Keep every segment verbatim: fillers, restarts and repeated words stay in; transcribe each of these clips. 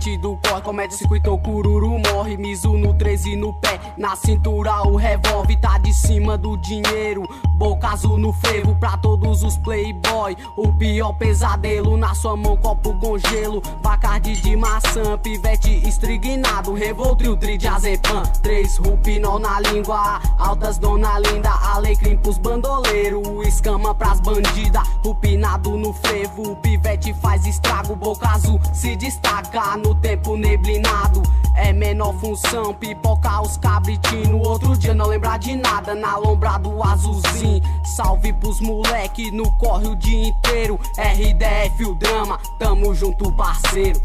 frente do corre, comete circuito, o cururu morre. Mizu no treze no pé, na cintura o revólver tá de cima do dinheiro. Boca azul no frevo pra todos os playboy. O pior pesadelo na sua mão, copo com gelo. Bacardi de maçã, pivete estrignado. Revoltrio, tridazepam, três rupinol na língua. Altas dona linda, alecrim pros bandoleiro. Escama pras bandida, rupinado no frevo. O pivete faz estrago, boca azul se destaca no tempo neblinado. É menor função, pipocar os cabritinhos. No outro dia não lembrar de nada, na lombra do azulzinho. Salve pros moleque, no corre o dia inteiro. R D F o drama, tamo junto parceiro.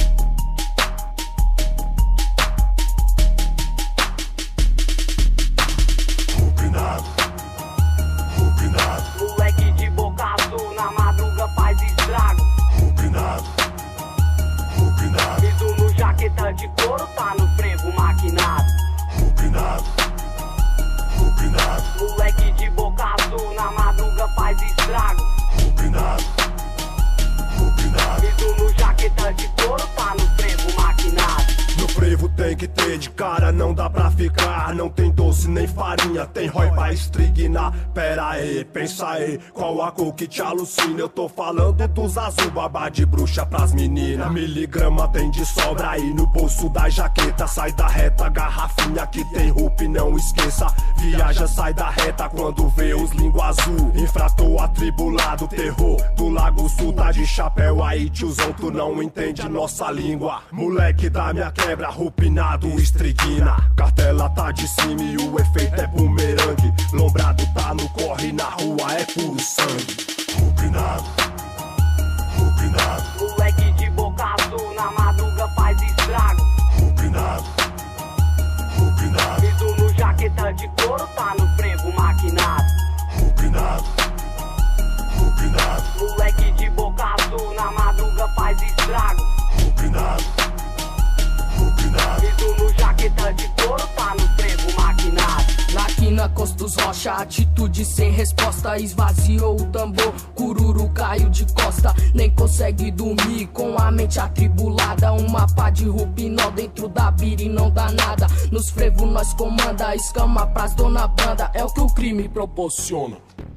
Rupinado, rupinado. Moleque de boca azul, na madruga faz estrago. Rupinado, rupinado. Mizu no jaqueta de couro, tá no frevo maquinado. Rupinado, rupinado. Moleque de boca azul, na madruga faz estrago. Rupinado, rupinado. Mizu no jaqueta de couro, tá no frevo maquinado. No frevo tem que ter de cara, não dá pra ficar. Não tem doce nem farinha, tem rói pra estrignar. Pera aí, pensa aí, qual a cor que te alucina? Eu tô falando dos azul, babá de bruxa pras meninas. Miligrama tem de sobra aí no bolso da jaqueta. Sai da reta, garrafinha que tem rup, não esqueça. Viaja, sai da reta quando vê os língua azul. Infrator atribulado, terror do Lago Sul. Tá de chapéu aí, tiozão, tu não entende nossa língua. Moleque da minha quebra, rupinado, estriguina. Cartela tá de cima e o efeito é bumerangue. Lombrado tá no corre, na rua é puro sangue. Rupinado, rupinado. Moleque de boca azul, na madruga faz estrago. Rupinado, rupinado. Mizu no jaqueta de couro, tá no frevo maquinado. Rupinado, rupinado. Moleque de boca azul, na madruga faz estrago. Rupinado, rupinado. Mizu no jaqueta de couro, tá no frevo maquinado. Na quina, Costos Rocha, atitude sem resposta. Esvaziou o tambor, cururu caiu de costa. Nem consegue dormir com a mente atribulada. Uma pá de rupinol dentro da bira e não dá nada. Nos frevos nós comanda, escama pras dona banda. É o que o crime proporciona.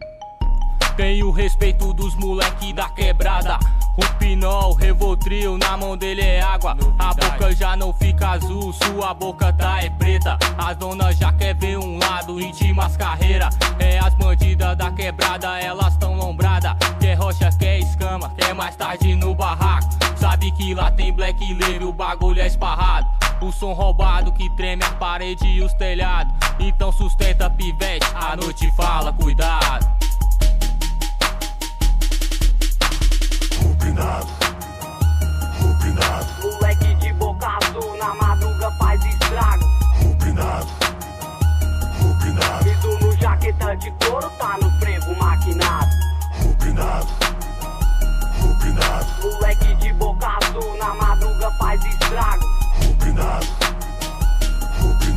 Tenho respeito dos moleque da quebrada. Rupinol, Revoltrio, na mão dele é água. A boca já não fica azul, sua boca tá é preta. As donas já quer ver um lado, ritma as carreira. É as bandidas da quebrada, elas tão lombrada. Quer rocha, quer escama, quer mais tarde no barraco. Sabe que lá tem black label, o bagulho é esparrado. O som roubado que treme a parede e os telhados. Então sustenta pivete, a noite fala, cuidado. Rupinado, rupinado. Moleque de boca azul, na madruga faz estrago. Rupinado, rupinado. Mizu no jaqueta de couro, tá no frevo maquinado. Rupinado,